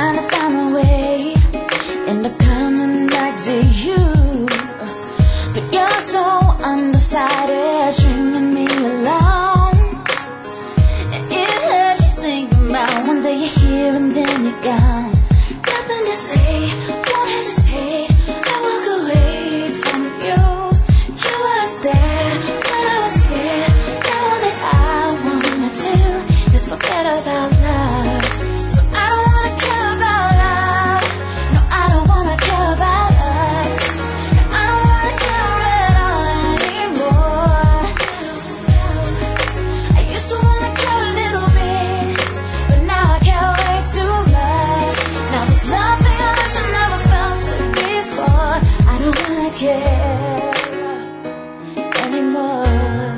trying to find a way, end up coming back to you. But you're so undecided, stringing me along. And it hurts just thinking about one day you're here and then you're gone. Nothing to say, won't hesitate, I walk away from you. You weren't there when I was scared. Now all that I wanna do is forget about love. So I don't wanna care about love. No, I don't wanna care about us. No, I don't wanna care at all anymore. I used to wanna care a little bit, but now I care way too much. Now this love thing I wish I never felt it before. I don't wanna care anymore.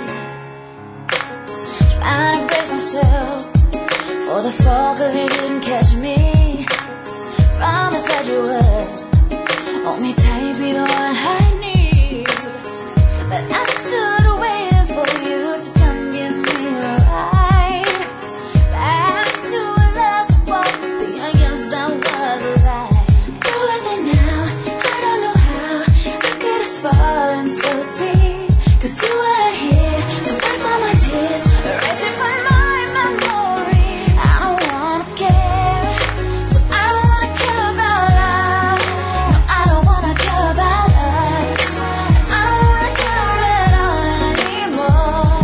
Trying to brace myself for the fall, cause you didn't catch me. Promise that you would hold me tight, be the one I need. But I'm still waiting for you to come give me a ride back to a love supposed to be against that was right. Who is it now? I don't know how I could have fallen so deep, cause you were here to wipe all my tears, erase it from my memory. I don't wanna care, so I don't wanna care about love. No, I don't wanna care about us. I don't wanna care at all anymore.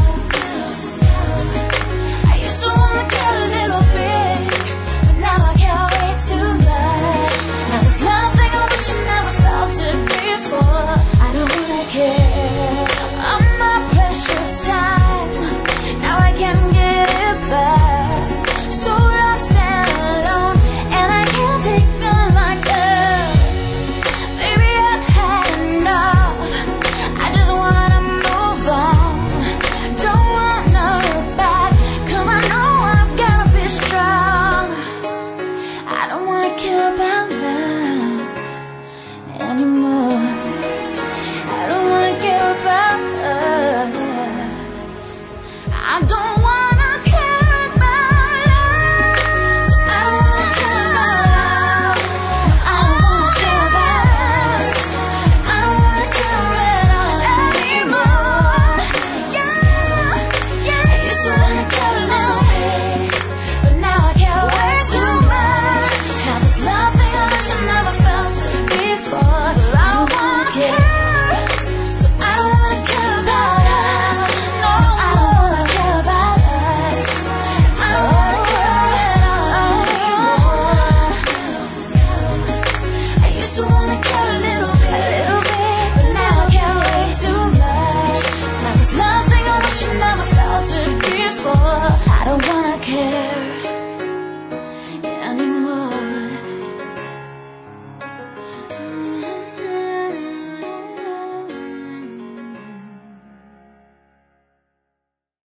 I used to wanna care a little bit, but now I care way too much. Now this love thing I wish I never felt it before. I don't wanna care. I'm my precious time, now I can't get it back. So lost and alone, and I can't take feeling like that. Baby, I've had enough, I just wanna move on. Don't wanna look back, cause I know I'm gonna be strong. I don't wanna care about love.